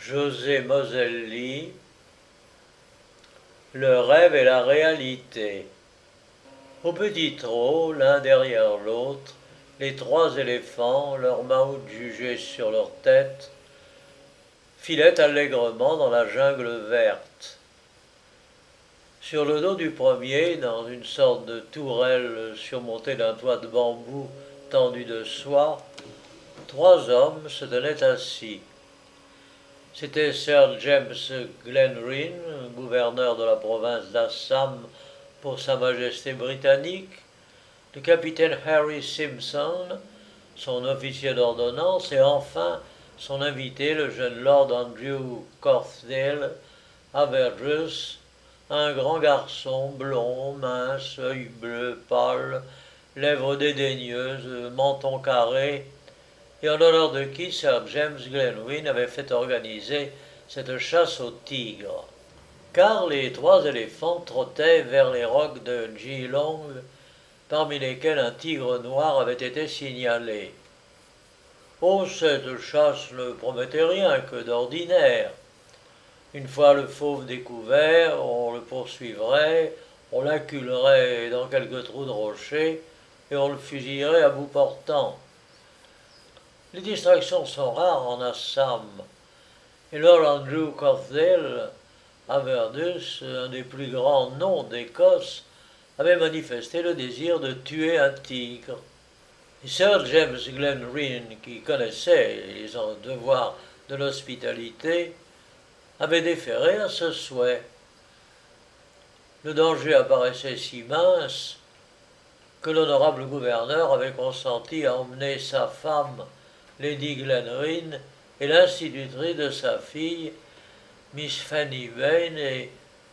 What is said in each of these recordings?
José Moselli, le rêve et la réalité. Au petit trot, l'un derrière l'autre, les trois éléphants, leurs mains jugées sur leur tête, filaient allègrement dans la jungle verte. Sur le dos du premier, dans une sorte de tourelle surmontée d'un toit de bambou tendu de soie, trois hommes se tenaient assis. C'était Sir James Glenryn, gouverneur de la province d'Assam pour Sa Majesté britannique, le capitaine Harry Simpson, son officier d'ordonnance, et enfin son invité, le jeune Lord Andrew Corthdale, Avergus, un grand garçon blond, mince, œil bleu pâle, lèvres dédaigneuses, menton carré, et en l'honneur de qui Sir James Glenryn avait fait organiser cette chasse au tigre. Car les trois éléphants trottaient vers les rocs de Geelong, parmi lesquels un tigre noir avait été signalé. Oh, cette chasse ne promettait rien que d'ordinaire. Une fois le fauve découvert, on le poursuivrait, on l'acculerait dans quelques trous de rochers, et on le fusillerait à bout portant. Les distractions sont rares en Assam, et Lord Andrew Corthdale, Averdus, un des plus grands noms d'Écosse, avait manifesté le désir de tuer un tigre. Et Sir James Glenryn, qui connaissait les devoirs de l'hospitalité, avait déféré à ce souhait. Le danger apparaissait si mince que l'honorable gouverneur avait consenti à emmener sa femme, Lady Glenryn, et l'institutrice de sa fille, Miss Fanny Vane, et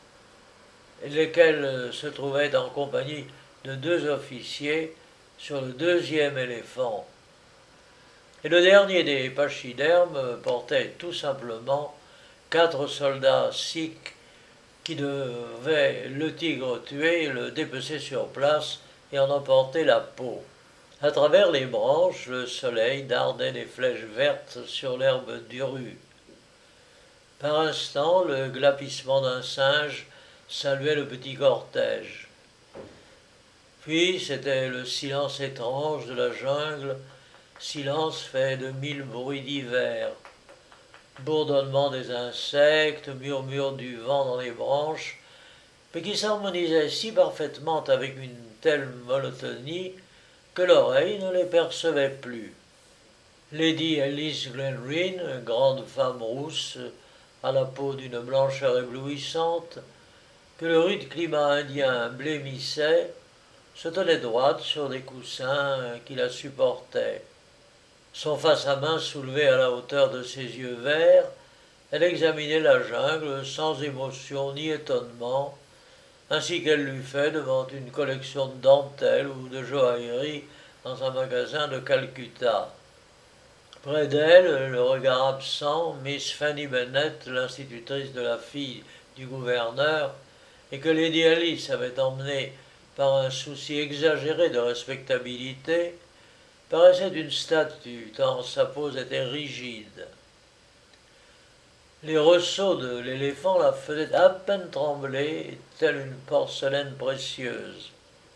lesquels se trouvaient en compagnie de deux officiers sur le deuxième éléphant. Et le dernier des pachydermes portait tout simplement 4 soldats sikhs qui devaient le tigre tuer, le dépecer sur place et en emporter la peau. À travers les branches, le soleil dardait des flèches vertes sur l'herbe drue. Par instant, le glapissement d'un singe saluait le petit cortège. Puis c'était le silence étrange de la jungle, silence fait de 1000 bruits divers. Bourdonnement des insectes, murmure du vent dans les branches, mais qui s'harmonisait si parfaitement avec une telle monotonie que l'oreille ne les percevait plus. Lady Alice Glenryn, grande femme rousse, à la peau d'une blancheur éblouissante, que le rude climat indien blêmissait, se tenait droite sur des coussins qui la supportaient. Son face à main soulevé à la hauteur de ses yeux verts, elle examinait la jungle sans émotion ni étonnement, ainsi qu'elle l'eût fait devant une collection de dentelles ou de joailleries dans un magasin de Calcutta. Près d'elle, le regard absent, Miss Fanny Bennet, l'institutrice de la fille du gouverneur, et que Lady Alice avait emmenée par un souci exagéré de respectabilité, paraissait une statue, tant sa pose était rigide. Les ressauts de l'éléphant la faisaient à peine trembler, telle une porcelaine précieuse.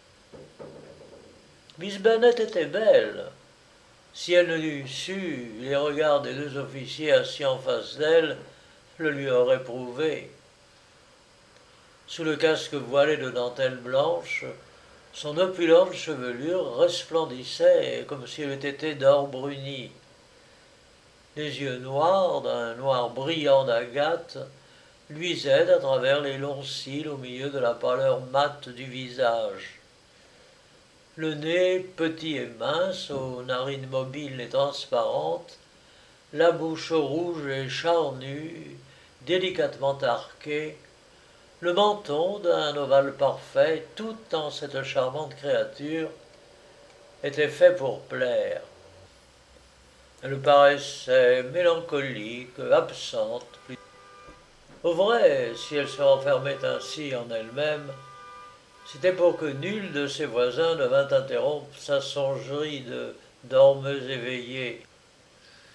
Miss Bennet était belle. Si elle n'eût su, les regards des deux officiers assis en face d'elle le lui auraient prouvé. Sous le casque voilé de dentelle blanche, son opulente chevelure resplendissait comme si elle eût été d'or bruni. Les yeux noirs, d'un noir brillant d'agate, luisaient à travers les longs cils au milieu de la pâleur mate du visage. Le nez, petit et mince, aux narines mobiles et transparentes, la bouche rouge et charnue, délicatement arquée, le menton d'un ovale parfait, tout en cette charmante créature, était fait pour plaire. Elle paraissait mélancolique, absente. Au vrai, si elle se renfermait ainsi en elle-même, c'était pour que nul de ses voisins ne vînt interrompre sa songerie de dormeuse éveillée.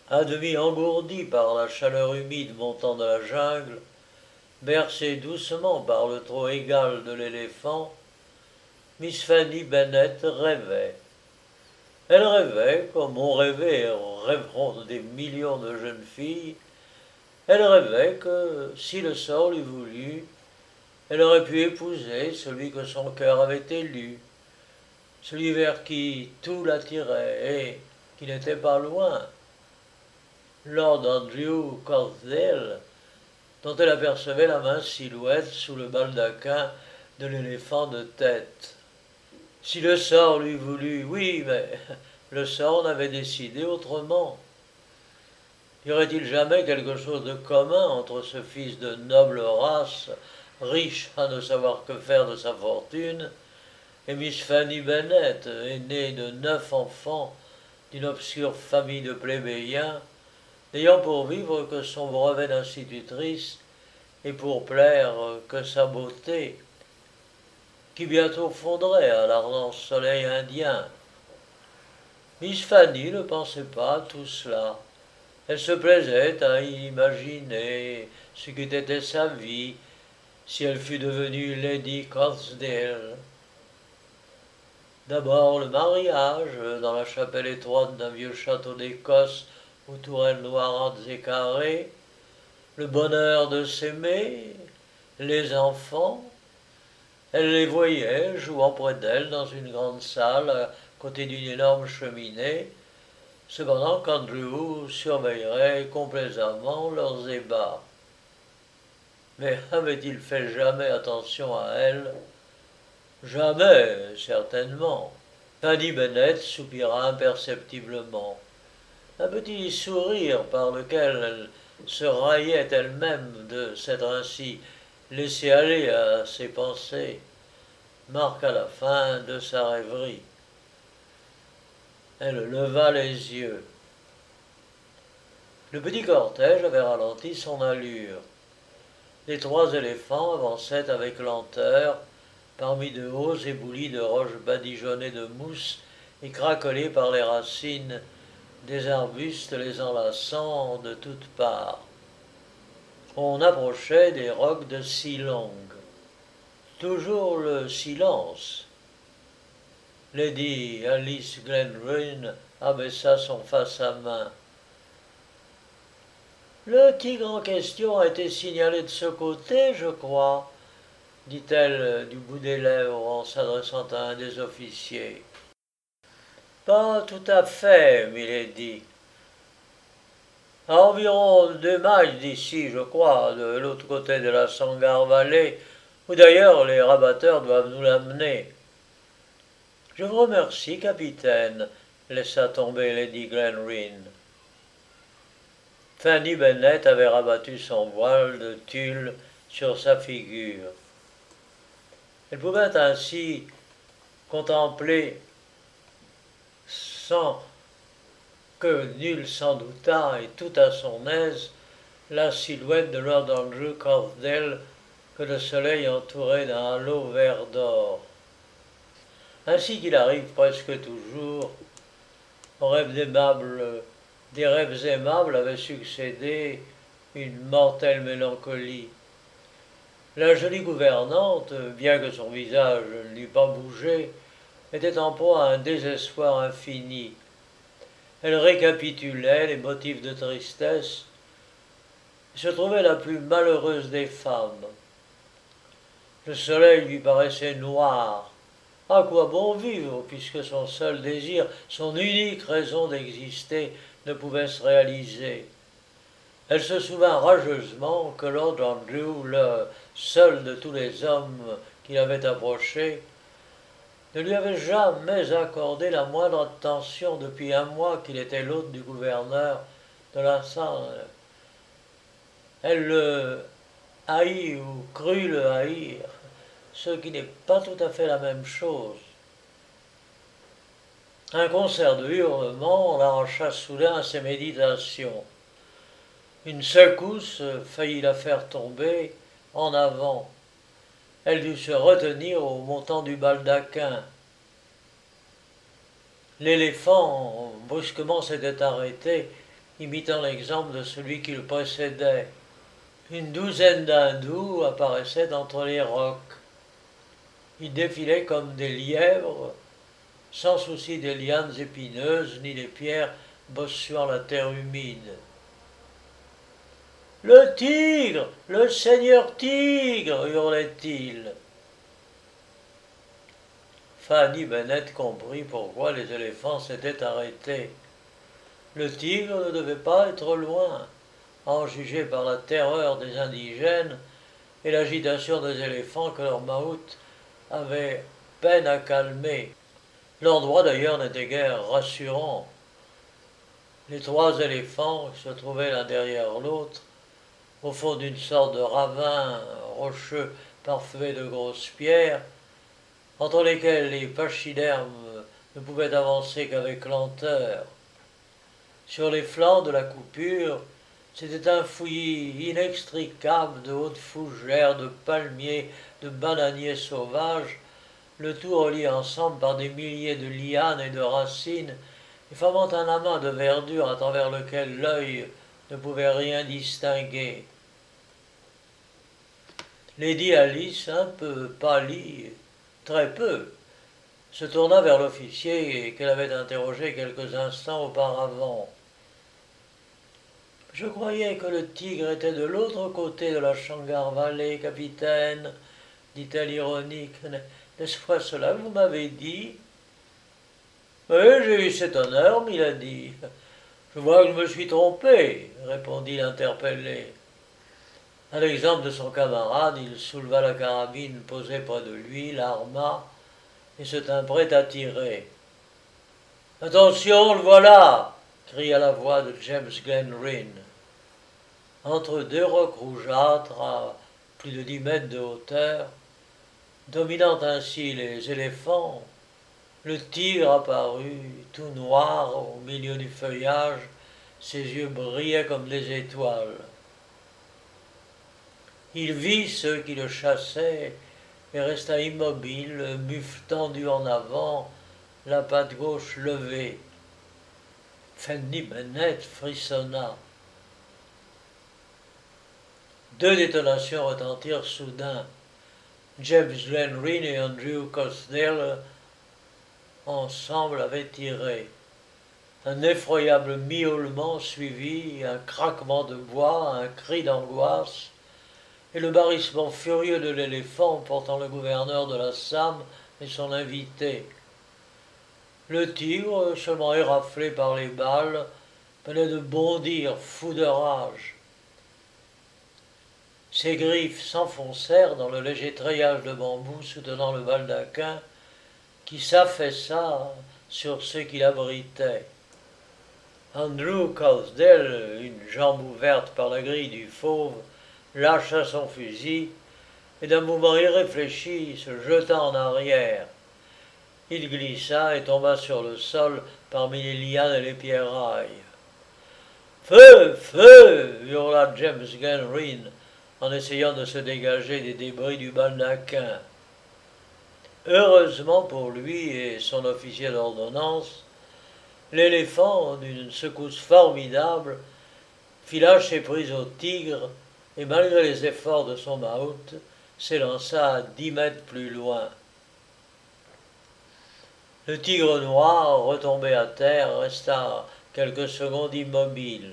à demi engourdi par la chaleur humide montant de la jungle, bercée doucement par le trot égal de l'éléphant, Miss Fanny Bennet rêvait. Elle rêvait, comme on rêvait et rêveront des millions de jeunes filles, elle rêvait que, si le sort l'eût voulu, elle aurait pu épouser celui que son cœur avait élu, celui vers qui tout l'attirait et qui n'était pas loin, Lord Andrew Corsdale, dont elle apercevait la mince silhouette sous le baldaquin de l'éléphant de tête. Si le sort l'eût voulu, oui, mais le sort n'avait décidé autrement. Y aurait-il jamais quelque chose de commun entre ce fils de noble race, riche à ne savoir que faire de sa fortune, et Miss Fanny Bennet, aînée de 9 enfants d'une obscure famille de plébéiens, n'ayant pour vivre que son brevet d'institutrice et pour plaire que sa beauté, qui bientôt fondrait à l'ardent soleil indien. Miss Fanny ne pensait pas à tout cela. Elle se plaisait à imaginer ce qu'eût été sa vie si elle fût devenue Lady Corsdale. D'abord le mariage, dans la chapelle étroite d'un vieux château d'Écosse aux tourelles noirâtres et carrées, le bonheur de s'aimer, les enfants. Elle les voyait jouant près d'elle dans une grande salle à côté d'une énorme cheminée, cependant qu'Andrew surveillerait complaisamment leurs ébats. Mais avait-il fait jamais attention à elle? Jamais, certainement. Fanny Bennet soupira imperceptiblement. Un petit sourire par lequel elle se raillait elle-même de s'être ainsi laissée aller à ses pensées, marqua la fin de sa rêverie. Elle leva les yeux. Le petit cortège avait ralenti son allure. Les 3 éléphants avançaient avec lenteur parmi de hauts éboulis de roches badigeonnées de mousse et craquelées par les racines des arbustes les enlaçant de toutes parts. On approchait des rocs de Sealong. Toujours le silence. Lady Alice Glenryn abaissa son face à main. Le tigre en question a été signalé de ce côté, je crois, dit-elle du bout des lèvres en s'adressant à un des officiers. Pas tout à fait, milady. À environ 2 miles d'ici, je crois, de l'autre côté de la Sangar Valley, où d'ailleurs les rabatteurs doivent nous l'amener. Je vous remercie, capitaine, laissa tomber Lady Glenryn. Fanny Bennet avait rabattu son voile de tulle sur sa figure. Elle pouvait ainsi contempler, sans que nul s'en doutât et tout à son aise, la silhouette de Lord Andrew Corsdale que le soleil entourait d'un halo vert d'or. Ainsi qu'il arrive presque toujours, des rêves aimables avaient succédé une mortelle mélancolie. La jolie gouvernante, bien que son visage n'eût pas bougé, était en proie à un désespoir infini. Elle récapitulait les motifs de tristesse et se trouvait la plus malheureuse des femmes. Le soleil lui paraissait noir. À quoi bon vivre, puisque son seul désir, son unique raison d'exister, ne pouvait se réaliser? Elle se souvint rageusement que Lord Andrew, le seul de tous les hommes qu'il avait approchés, ne lui avait jamais accordé la moindre attention depuis 1 mois qu'il était l'hôte du gouverneur de la salle. Elle le haït ou crut le haïr, ce qui n'est pas tout à fait la même chose. Un concert de hurlements l'arracha soudain à ses méditations. Une secousse faillit la faire tomber en avant. Elle dut se retenir au montant du baldaquin. L'éléphant brusquement s'était arrêté imitant l'exemple de celui qui le précédait. Une douzaine d'hindous apparaissaient entre les rocs. Ils défilaient comme des lièvres, sans souci des lianes épineuses ni des pierres bossuant la terre humide. « Le tigre! Le seigneur tigre! » hurlait-il. Fanny Bennett comprit pourquoi les éléphants s'étaient arrêtés. Le tigre ne devait pas être loin, en juger par la terreur des indigènes et l'agitation des éléphants que leur mahout avait peine à calmer. L'endroit d'ailleurs n'était guère rassurant. Les trois éléphants se trouvaient l'un derrière l'autre, au fond d'une sorte de ravin rocheux parfumé de grosses pierres, entre lesquelles les pachydermes ne pouvaient avancer qu'avec lenteur. Sur les flancs de la coupure, c'était un fouillis inextricable de hautes fougères, de palmiers, de bananiers sauvages, le tout relié ensemble par des milliers de lianes et de racines, et formant un amas de verdure à travers lequel l'œil ne pouvait rien distinguer. Lady Alice, un peu pâlie, très peu, se tourna vers l'officier qu'elle avait interrogé quelques instants auparavant. « Je croyais que le tigre était de l'autre côté de la Shangar Valley, capitaine, dit-elle ironique. N'est-ce pas cela que vous m'avez dit ? Oui, j'ai eu cet honneur, milady. Je vois que je me suis trompé, répondit l'interpellé. À l'exemple de son camarade, il souleva la carabine posée près de lui, l'arma et se tint prêt à tirer. « Attention, le voilà !» cria la voix de James Glenryn. Entre deux rocs rougeâtres à plus de 10 mètres de hauteur, dominant ainsi les éléphants, le tigre apparut, tout noir au milieu du feuillage, ses yeux brillaient comme des étoiles. Il vit ceux qui le chassaient et resta immobile, le mufle tendu en avant, la patte gauche levée. Fanny Bennett frissonna. Deux détonations retentirent soudain. James Glenryn et Andrew Cosdale ensemble avaient tiré. Un effroyable miaulement suivit, un craquement de bois, un cri d'angoisse, et le barrissement furieux de l'éléphant portant le gouverneur de la Sam et son invité. Le tigre, seulement éraflé par les balles, venait de bondir, fou de rage. Ses griffes s'enfoncèrent dans le léger treillage de bambou soutenant le baldaquin, qui s'affaissa sur ceux qui l'abritaient. Andrew Cosdale, une jambe ouverte par la grille du fauve, lâcha son fusil et d'un mouvement irréfléchi se jeta en arrière. Il glissa et tomba sur le sol parmi les lianes et les pierrailles. « Feu! Feu !» hurla James Glenryn en essayant de se dégager des débris du baldaquin. Heureusement pour lui et son officier d'ordonnance, l'éléphant, d'une secousse formidable, fit lâcher prise au tigre et, malgré les efforts de son mahout, s'élança à 10 mètres plus loin. Le tigre noir, retombé à terre, resta quelques secondes immobile.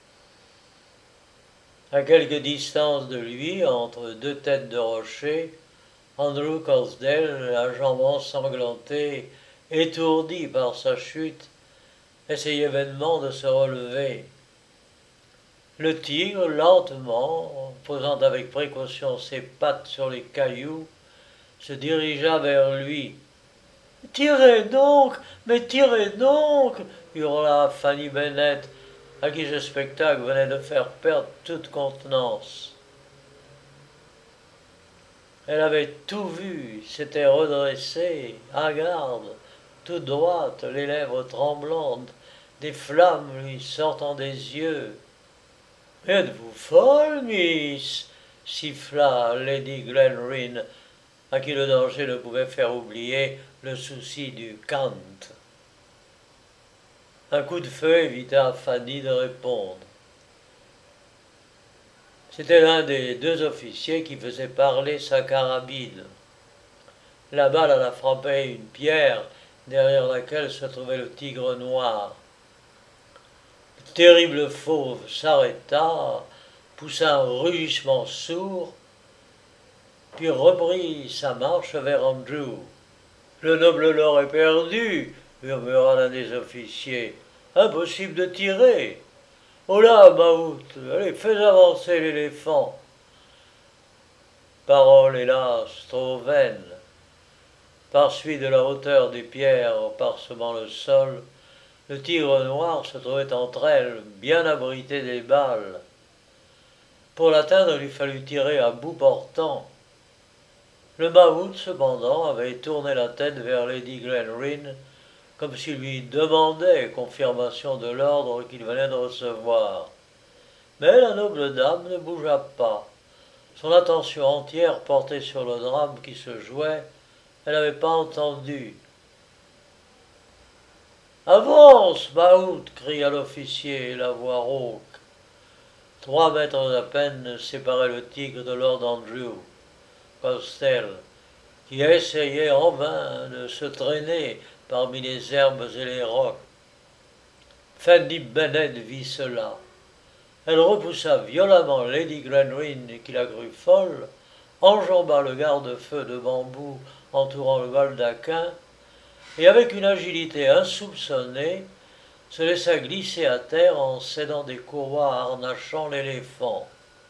À quelque distance de lui, entre deux têtes de rocher, Andrew Cosdale, la jambe ensanglantée, étourdi par sa chute, essayait vainement de se relever. Le tigre, lentement, posant avec précaution ses pattes sur les cailloux, se dirigea vers lui. « Tirez donc, mais tirez donc !» hurla Fanny Bennett, à qui ce spectacle venait de faire perdre toute contenance. Elle avait tout vu, s'était redressée, hagarde, toute droite, les lèvres tremblantes, des flammes lui sortant des yeux. « Êtes-vous folle, miss ?» siffla Lady Glenryn, à qui le danger ne pouvait faire oublier le souci du cant. Un coup de feu évita à Fanny de répondre. C'était l'un des deux officiers qui faisait parler sa carabine. La balle alla frapper une pierre derrière laquelle se trouvait le tigre noir. Le terrible fauve s'arrêta, poussa un rugissement sourd, puis reprit sa marche vers Andrew. Le noble lord est perdu, murmura l'un des officiers. Impossible de tirer. Oh là, Mahout, allez, fais avancer l'éléphant. Parole, hélas, trop vaine. Par suite de la hauteur des pierres parsemant le sol, le tigre noir se trouvait entre elles, bien abrité des balles. Pour l'atteindre, il fallut tirer à bout portant. Le Mahout, cependant, avait tourné la tête vers Lady Glenryn, comme s'il lui demandait confirmation de l'ordre qu'il venait de recevoir. Mais la noble dame ne bougea pas. Son attention entière portée sur le drame qui se jouait, elle n'avait pas entendu. Avance, Mahout, cria l'officier, la voix rauque. 3 mètres à peine séparaient le tigre de Lord Andrew. Costel, qui essayait en vain de se traîner parmi les herbes et les rocs. Fanny Bennet vit cela. Elle repoussa violemment Lady Glenryn, qui la crut folle, enjamba le garde-feu de bambou entourant le baldaquin, et avec une agilité insoupçonnée, se laissa glisser à terre en cédant des courroies harnachant l'éléphant.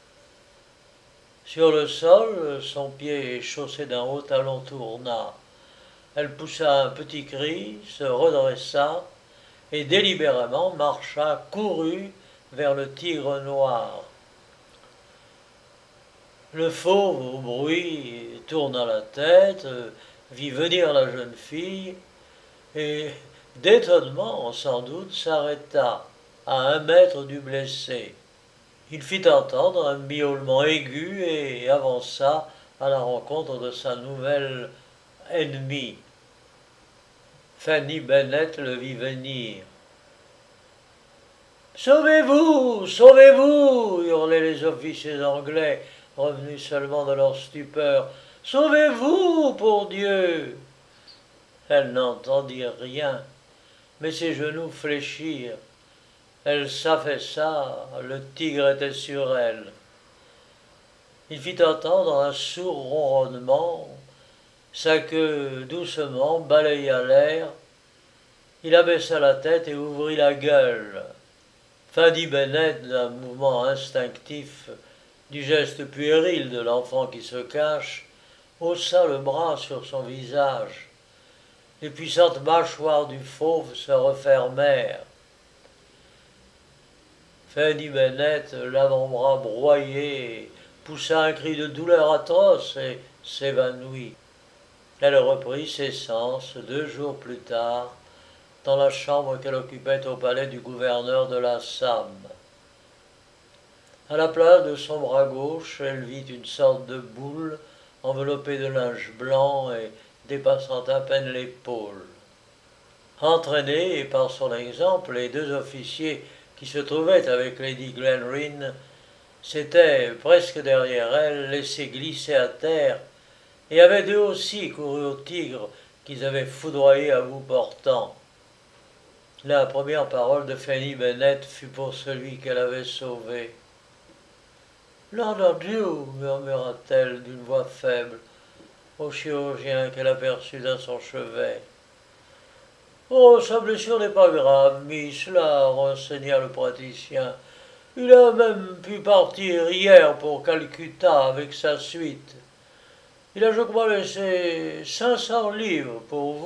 Sur le sol, son pied chaussé d'un haut talon tourna. Elle poussa un petit cri, se redressa, et délibérément marcha, courut vers le tigre noir. Le fauve, au bruit, tourna la tête, vit venir la jeune fille, et, d'étonnement sans doute, s'arrêta à 1 mètre du blessé. Il fit entendre un miaulement aigu et avança à la rencontre de sa nouvelle ennemie. Fanny Bennet le vit venir. « Sauvez-vous! Sauvez-vous » hurlaient les officiers anglais, revenus seulement de leur stupeur. « Sauvez-vous, pour Dieu !» Elle n'entendit rien, mais ses genoux fléchirent. Elle s'affaissa, le tigre était sur elle. Il fit entendre un sourd ronronnement, sa queue doucement balaya l'air. Il abaissa la tête et ouvrit la gueule. Fanny Bennet, d'un mouvement instinctif, du geste puéril de l'enfant qui se cache, haussa le bras sur son visage. Les puissantes mâchoires du fauve se refermèrent. Fanny Bennet, l'avant-bras broyé, poussa un cri de douleur atroce et s'évanouit. Elle reprit ses sens 2 jours plus tard, dans la chambre qu'elle occupait au palais du gouverneur de la Somme. À la place de son bras gauche, elle vit une sorte de boule enveloppée de linge blanc et dépassant à peine l'épaule. Entraînés et par son exemple, les 2 officiers qui se trouvaient avec Lady Glenryn s'étaient, presque derrière elle, laissés glisser à terre et avaient eux aussi couru au tigre qu'ils avaient foudroyé à bout portant. La première parole de Fanny Bennet fut pour celui qu'elle avait sauvé. « Lord Andrew » murmura-t-elle d'une voix faible au chirurgien qu'elle aperçut à son chevet. « Oh, sa blessure n'est pas grave, miss, la renseigna le praticien. Il a même pu partir hier pour Calcutta avec sa suite. Il a, je crois, laissé 500 livres pour vous. »